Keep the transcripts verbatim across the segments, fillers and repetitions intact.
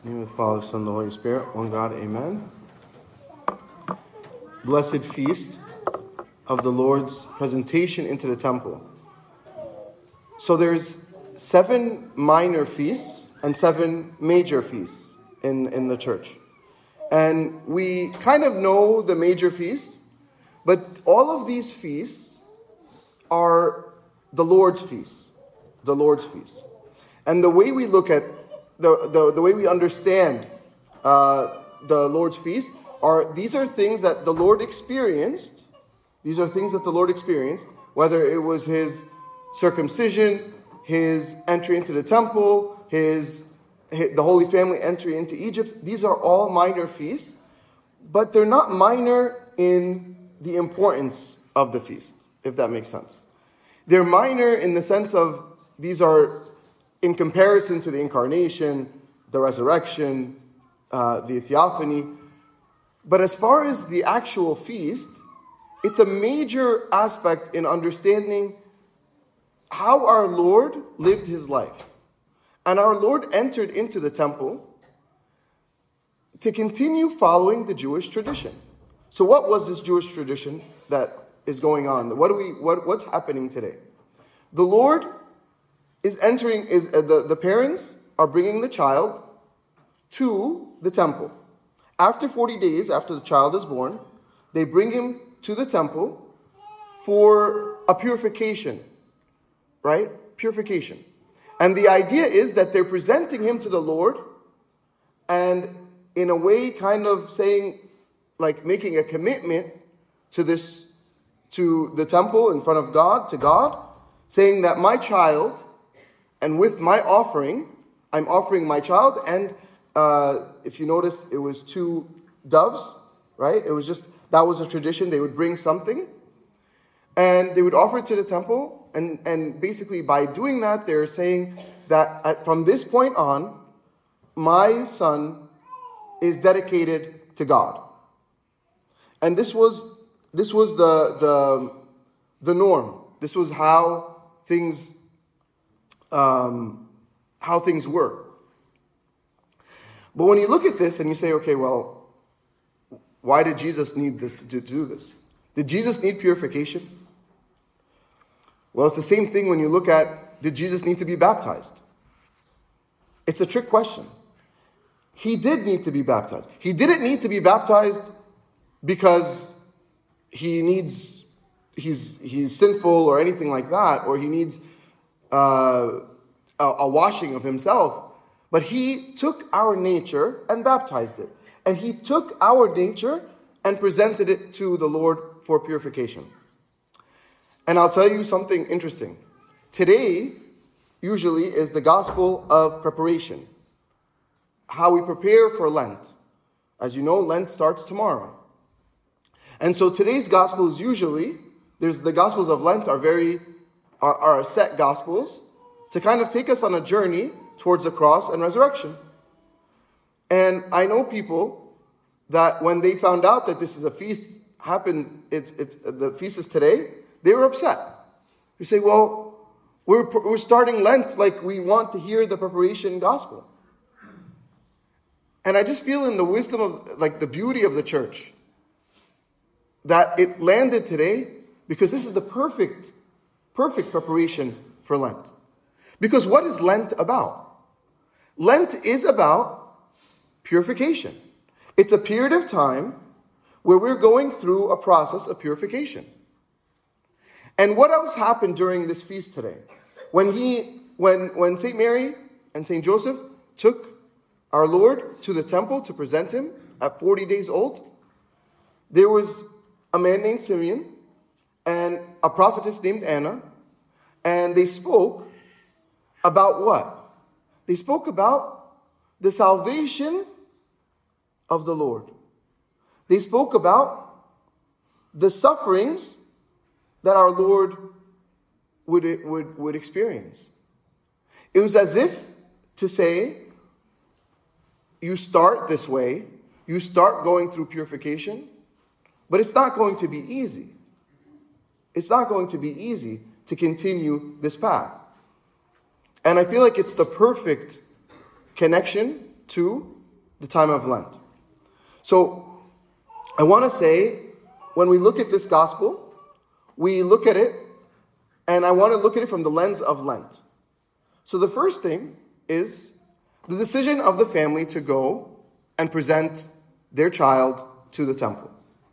In the name of the Father, Son, and the Holy Spirit, one God, amen. Blessed feast of the Lord's presentation into the temple. So there's seven minor feasts and seven major feasts in, in the church. And we kind of know the major feasts, but all of these feasts are the Lord's feasts. The Lord's feasts. And the way we look at, the, the, the way we understand uh, the Lord's feast are, these are things that the Lord experienced. These are things that the Lord experienced, whether it was His circumcision, His entry into the temple, His, his the Holy Family entry into Egypt. These are all minor feasts, but they're not minor in the importance of the feast, if that makes sense. They're minor in the sense of these are in comparison to the incarnation, the resurrection, uh, the theophany. But as far as the actual feast, it's a major aspect in understanding how our Lord lived His life. And our Lord entered into the temple to continue following the Jewish tradition. So what was this Jewish tradition that is going on? What do we, what, what's happening today? The Lord is entering, is uh, the, the parents are bringing the child to the temple. After forty days, after the child is born, they bring him to the temple for a purification, right? Purification. And the idea is that they're presenting him to the Lord and in a way kind of saying, like making a commitment to this, to the temple in front of God, to God, saying that my child, and with my offering, I'm offering my child, and uh, if you notice, it was two doves, right? It was just, that was a tradition. They would bring something, and they would offer it to the temple, and, and basically by doing that, they're saying that at, from this point on, my son is dedicated to God. And this was, this was the, the, the norm. This was how things, um, how things were. But when you look at this and you say, okay, well, why did Jesus need this to do this? Did Jesus need purification? Well, it's the same thing when you look at, did Jesus need to be baptized? It's a trick question. He did need to be baptized. He didn't need to be baptized because he needs, he's, he's sinful or anything like that, or he needs uh, a, a washing of himself. But he took our nature and baptized it. And he took our nature and presented it to the Lord for purification. And I'll tell you something interesting. Today, usually, is the gospel of preparation. How we prepare for Lent. As you know, Lent starts tomorrow. And so today's gospel is usually, there's the gospels of Lent are very, are, are set gospels to kind of take us on a journey towards the cross and resurrection. And I know people that when they found out that this is a feast happened, it's, it's, the feast is today, they were upset. They say, well, we're, we're starting Lent like we want to hear the preparation gospel. And I just feel in the wisdom of, like the beauty of the church, that it landed today because this is the perfect, perfect preparation for Lent. Because what is Lent about? Lent is about purification. It's a period of time where we're going through a process of purification. And what else happened during this feast today? When he, when, when Saint Mary and Saint Joseph took our Lord to the temple to present him at forty days old, there was a man named Simeon and a prophetess named Anna, and they spoke about what? They spoke about the salvation of the Lord. They spoke about the sufferings that our Lord would, would, would experience. It was as if to say, you start this way, you start going through purification, but it's not going to be easy. It's not going to be easy to continue this path. And I feel like it's the perfect connection to the time of Lent. So I want to say, when we look at this gospel, we look at it, and I want to look at it from the lens of Lent. So the first thing is the decision of the family to go and present their child to the temple.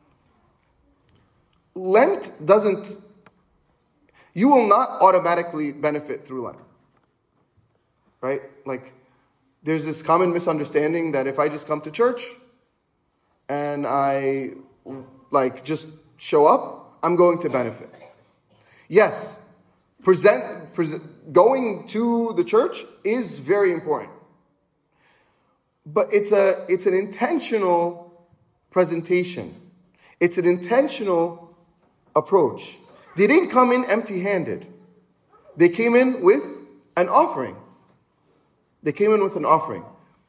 Lent doesn't, you will not automatically benefit through Lent. Right? Like, there's this common misunderstanding that if I just come to church and I, like, just show up, I'm going to benefit. Yes, present, present going to the church is very important. But it's a, it's an intentional presentation. It's an intentional approach. They didn't come in empty-handed. They came in with an offering. They came in with an offering.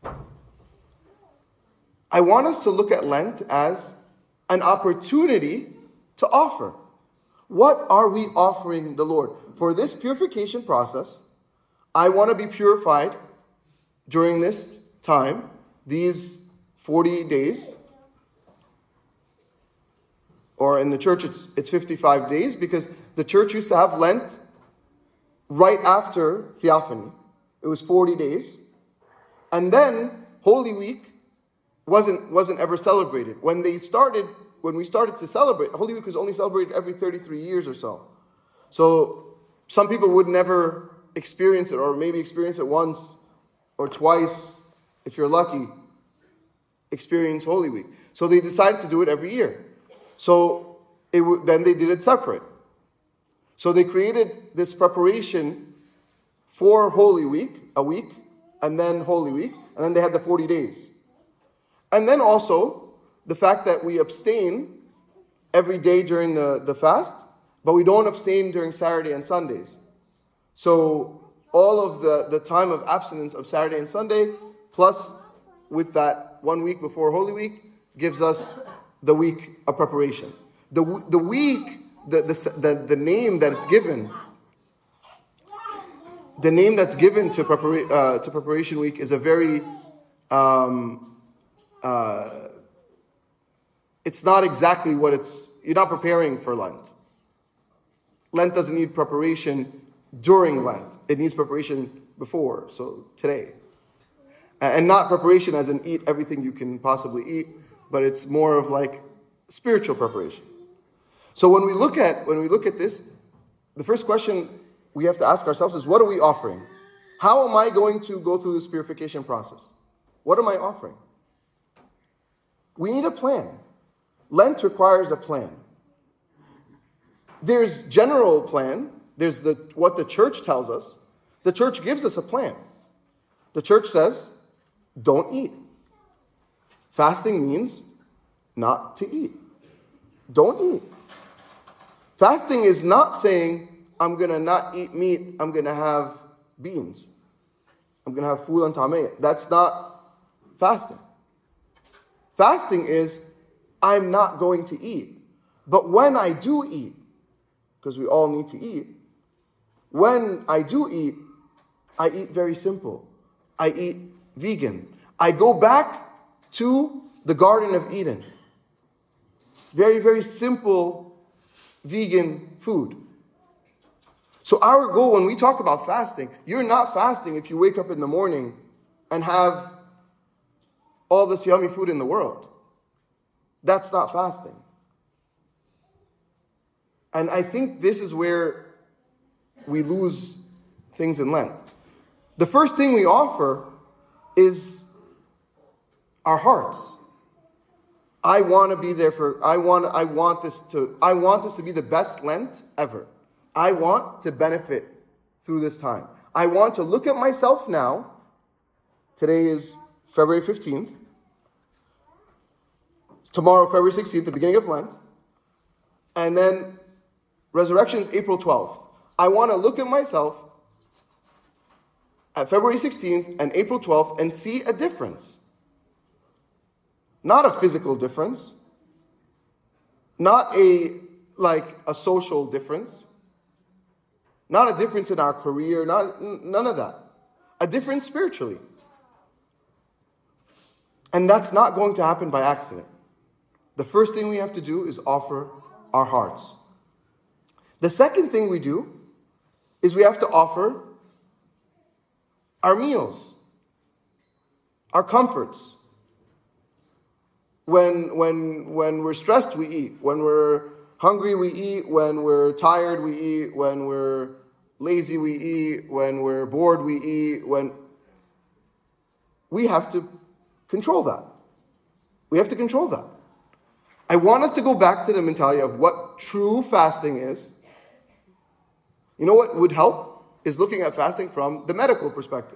I want us to look at Lent as an opportunity to offer. What are we offering the Lord? For this purification process, I want to be purified during this time, these forty days. Or in the church, it's, it's fifty-five days, because the church used to have Lent right after Theophany. It was forty days. And then Holy Week wasn't, wasn't ever celebrated. When they started, when we started to celebrate, Holy Week was only celebrated every thirty-three years or so. So some people would never experience it, or maybe experience it once or twice, if you're lucky, experience Holy Week. So they decided to do it every year. So it w- then they did it separate. So they created this preparation for Holy Week, a week, and then Holy Week, and then they had the forty days. And then also, the fact that we abstain every day during the, the fast, but we don't abstain during Saturday and Sundays. So all of the, the time of abstinence of Saturday and Sunday, plus with that one week before Holy Week, gives us the week of preparation. The, the week, the, the, the, the name that is given, the name that's given to, prepara- uh, to preparation week is a very, um, uh, it's not exactly what it's, you're not preparing for Lent. Lent doesn't need preparation during Lent. It needs preparation before, so today. And not preparation as in eat everything you can possibly eat, but it's more of like spiritual preparation. So when we look at, when we look at this, the first question we have to ask ourselves is, what are we offering? How am I going to go through this purification process? What am I offering? We need a plan. Lent requires a plan. There's general plan. There's the, what the church tells us. The church gives us a plan. The church says, don't eat. Fasting means not to eat. Don't eat. Fasting is not saying, I'm going to not eat meat, I'm going to have beans. I'm going to have food and tameh. That's not fasting. Fasting is, I'm not going to eat. But when I do eat, because we all need to eat, when I do eat, I eat very simple. I eat vegan. I go back to the Garden of Eden. Very, very simple vegan food. So our goal when we talk about fasting, you're not fasting if you wake up in the morning and have all this yummy food in the world. That's not fasting. And I think this is where we lose things in Lent. The first thing we offer is our hearts. I want to be there for, I want, I want this to, I want this to be the best Lent ever. I want to benefit through this time. I want to look at myself now. Today is February fifteenth. Tomorrow, February sixteenth, the beginning of Lent. And then Resurrection is April twelfth. I want to look at myself at February sixteenth and April twelfth and see a difference. Not a physical difference. Not a, like, a social difference. Not a difference in our career. Not, none of that. A difference spiritually. And that's not going to happen by accident. The first thing we have to do is offer our hearts. The second thing we do is we have to offer our meals, our comforts. When, when, when we're stressed, we eat. When we're hungry, we eat. When we're tired, we eat. When we're lazy, we eat. When we're bored, we eat. When we have to control that. We have to control that. I want us to go back to the mentality of what true fasting is. You know what would help is looking at fasting from the medical perspective.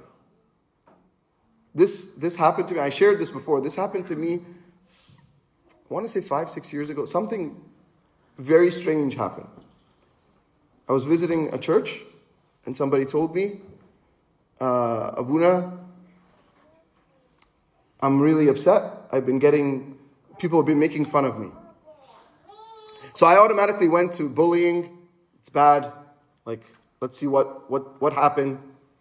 This, this happened to me. I shared this before. This happened to me, I want to say five, six years ago. Something very strange happened. I was visiting a church and somebody told me, uh, Abuna, I'm really upset. I've been getting, people have been making fun of me. So I automatically went to bullying. It's bad. Like, let's see what, what, what happened.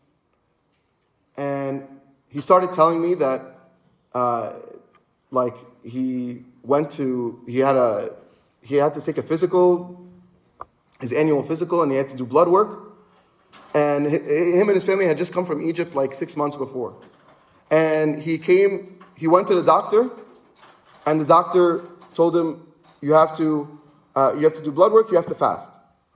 And he started telling me that, uh, like, he went to, he had a, he had to take a physical, his annual physical, and he had to do blood work. And him and his family had just come from Egypt like six months before. And he came, he went to the doctor, and the doctor told him, you have to, uh, you have to do blood work, you have to fast.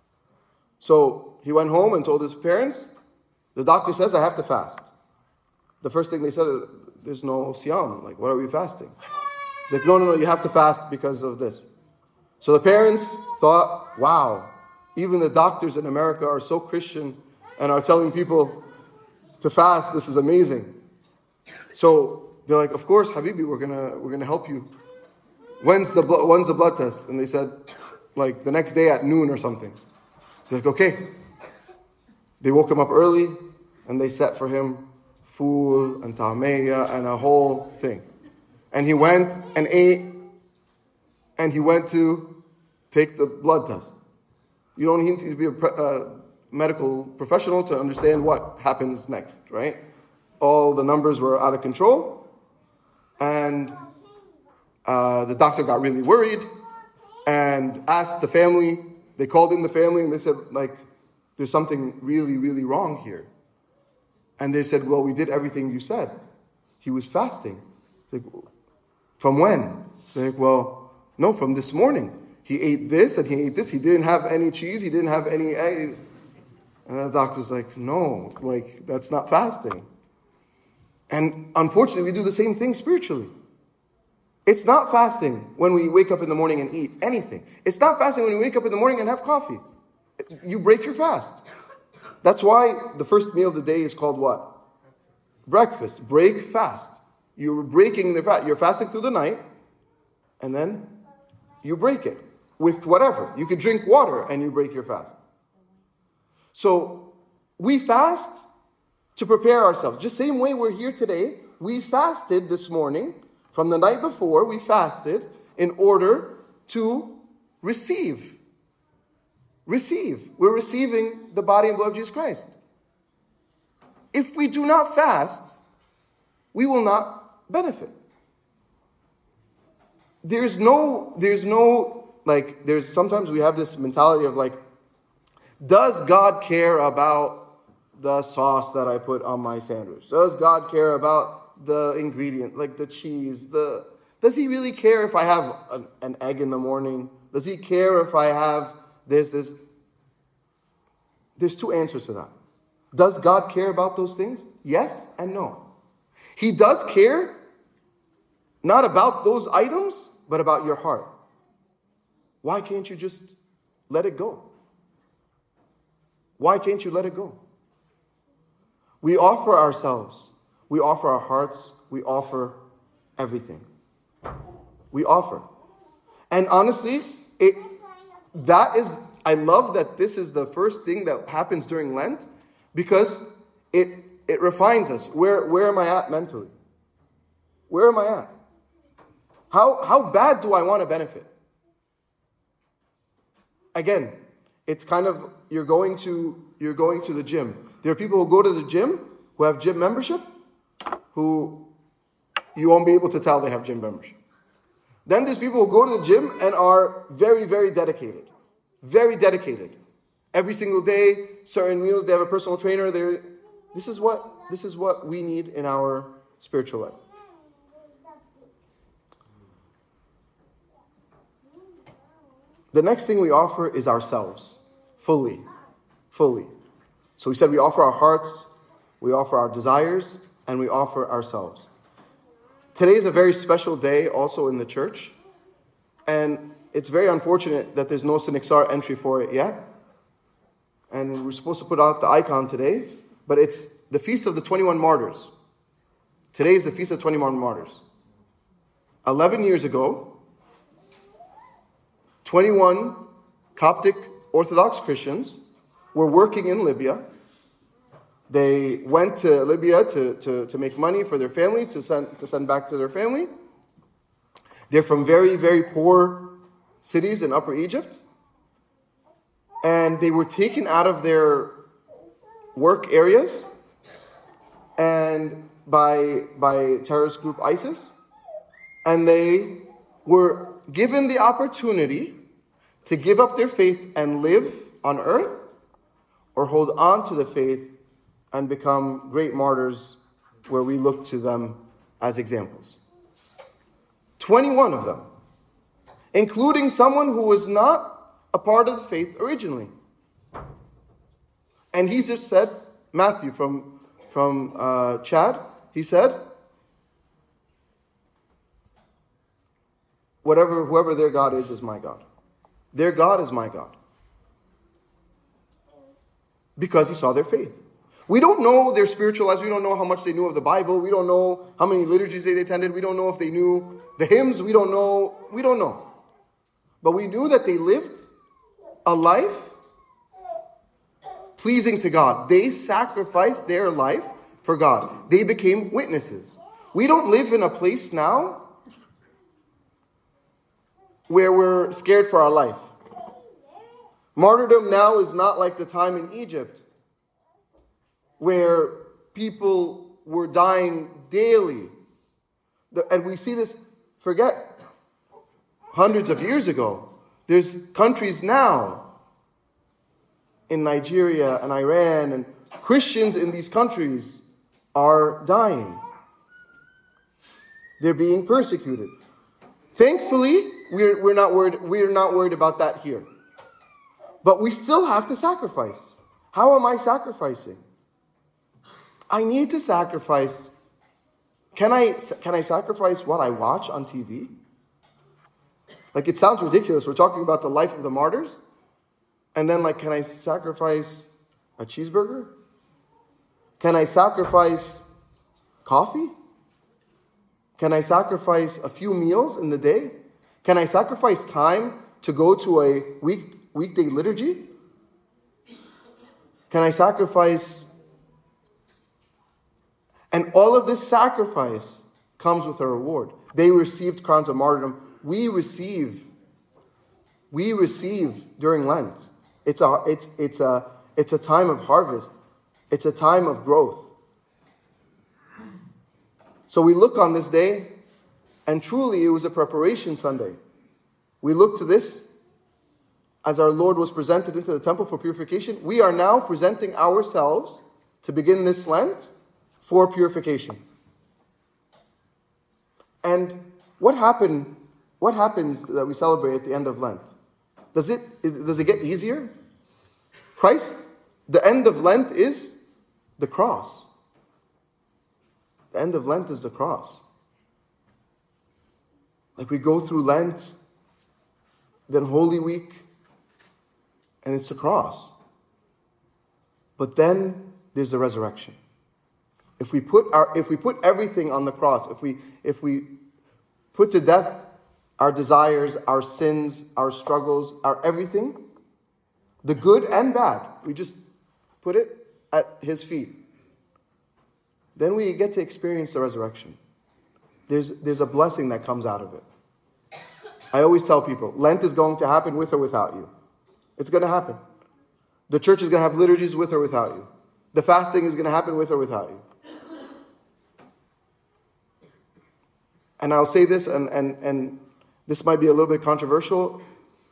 So he went home and told his parents, the doctor says I have to fast. The first thing they said, there's no siyam, like what are we fasting? He's like, no, no, no, you have to fast because of this. So the parents thought, wow, even the doctors in America are so Christian and are telling people to fast, this is amazing. So they're like, of course, Habibi, we're gonna, we're gonna help you. When's the, when's the blood test? And they said, like the next day at noon or something. They're like, okay. They woke him up early and they set for him fool and ta'meya and a whole thing. And he went and ate and he went to take the blood test. You don't need to be a uh, medical professional to understand what happens next, right? All the numbers were out of control and uh, the doctor got really worried and asked the family. They called in the family and they said, like, there's something really, really wrong here. And they said, well, we did everything you said. He was fasting. Like, from when? They're like, well, no, from this morning. He ate this and he ate this. He didn't have any cheese. He didn't have any egg. And the doctor's like, no, like, that's not fasting. And unfortunately, we do the same thing spiritually. It's not fasting when we wake up in the morning and eat anything. It's not fasting when you wake up in the morning and have coffee. You break your fast. That's why the first meal of the day is called what? Breakfast. Break fast. You're breaking the fast. You're fasting through the night, and then you break it with whatever. You can drink water and you break your fast. So we fast to prepare ourselves. Just same way we're here today, we fasted this morning. From the night before, we fasted in order to receive. Receive. We're receiving the body and blood of Jesus Christ. If we do not fast, we will not benefit. There's no, there's no, like, there's, sometimes we have this mentality of like, does God care about the sauce that I put on my sandwich? Does God care about the ingredient, like the cheese? The Does he really care if I have an, an egg in the morning? Does he care if I have this, this? There's two answers to that. Does God care about those things? Yes and no. He does care, not about those items, but about your heart. Why can't you just let it go? Why can't you let it go? We offer ourselves. We offer our hearts. We offer everything. We offer. And honestly, it, that is, I love that this is the first thing that happens during Lent, because it, it refines us. Where, where am I at mentally? Where am I at? How, how bad do I want to benefit? Again, it's kind of, you're going to, you're going to the gym. There are people who go to the gym, who have gym membership, who you won't be able to tell they have gym membership. Then there's people who go to the gym and are very, very dedicated. Very dedicated. Every single day, certain meals, they have a personal trainer. They're, this is what, this is what we need in our spiritual life. The next thing we offer is ourselves. Fully. Fully. So we said we offer our hearts, we offer our desires, and we offer ourselves. Today is a very special day also in the church. And it's very unfortunate that there's no Synaxar entry for it yet. And we're supposed to put out the icon today. But it's the Feast of the twenty-one Martyrs. Today is the Feast of the twenty-one Martyrs. Eleven years ago, twenty-one Coptic Orthodox Christians were working in Libya. They went to Libya to, to, to make money for their family, to send, to send back to their family. They're from very, very poor cities in Upper Egypt. And they were taken out of their work areas and by, by terrorist group ISIS. And they were given the opportunity to give up their faith and live on earth, or hold on to the faith and become great martyrs where we look to them as examples. twenty-one of them, including someone who was not a part of the faith originally. And he just said, Matthew from, from uh, Chad, he said, whatever, whoever their God is, is my God. Their God is my God. Because he saw their faith. We don't know their spiritual lives. We don't know how much they knew of the Bible. We don't know how many liturgies they attended. We don't know if they knew the hymns. We don't know. We don't know. But we knew that they lived a life pleasing to God. They sacrificed their life for God. They became witnesses. We don't live in a place now where we're scared for our life. Martyrdom now is not like the time in Egypt, where people were dying daily. And we see this, forget, hundreds of years ago. There's countries now, in Nigeria and Iran, and Christians in these countries are dying. They're being persecuted. Thankfully, we're, we're not worried, we're not worried about that here. But we still have to sacrifice. How am I sacrificing? I need to sacrifice. Can I, can I sacrifice what I watch on T V? Like, it sounds ridiculous. We're talking about the life of the martyrs. And then, like, can I sacrifice a cheeseburger? Can I sacrifice coffee? Can I sacrifice a few meals in the day? Can I sacrifice time to go to a week, weekday liturgy? Can I sacrifice? And all of this sacrifice comes with a reward. They received crowns of martyrdom. We receive, we receive during Lent. It's a, it's, it's a, it's a time of harvest. It's a time of growth. So we look on this day, and truly it was a preparation Sunday. We look to this as our Lord was presented into the temple for purification. We are now presenting ourselves to begin this Lent for purification. And what happened, what happens that we celebrate at the end of Lent? Does it, does it get easier? Christ, the end of Lent is the cross. The end of Lent is the cross. Like, we go through Lent, then Holy Week, and it's the cross. But then there's the resurrection. If we put our, if we put everything on the cross, if we, if we put to death our desires, our sins, our struggles, our everything, the good and bad, we just put it at his feet. Then we get to experience the resurrection. There's, there's a blessing that comes out of it. I always tell people, Lent is going to happen with or without you. It's going to happen. The church is going to have liturgies with or without you. The fasting is going to happen with or without you. and I'll say this, and, and, and this might be a little bit controversial.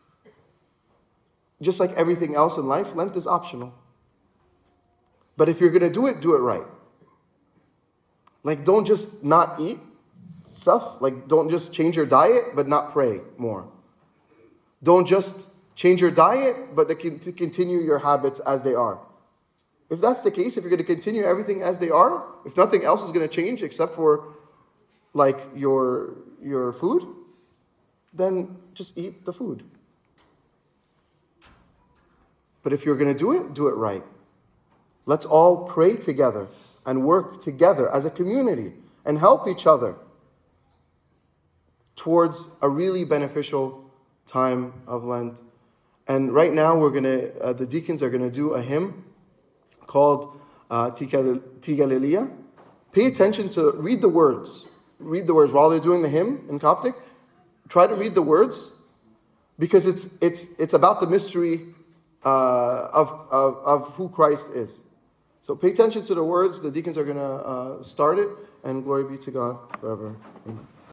Just like everything else in life, Lent is optional. But if you're going to do it, do it right. Like, don't just not eat stuff. Like, don't just change your diet, but not pray more. Don't just change your diet, but to continue your habits as they are. If that's the case, if you're going to continue everything as they are, if nothing else is going to change except for, like, your, your food, then just eat the food. But if you're going to do it, do it right. Let's all pray together and work together as a community and help each other towards a really beneficial time of Lent. And right now we're going to, uh, the deacons are going to do a hymn called uh, Tigalilia. Pay attention to, read the words. Read the words while they're doing the hymn in Coptic. Try to read the words because it's, it's, it's about the mystery uh, of, of, of who Christ is. So pay attention to the words. The deacons are going to uh, start it, and glory be to God forever. Amen.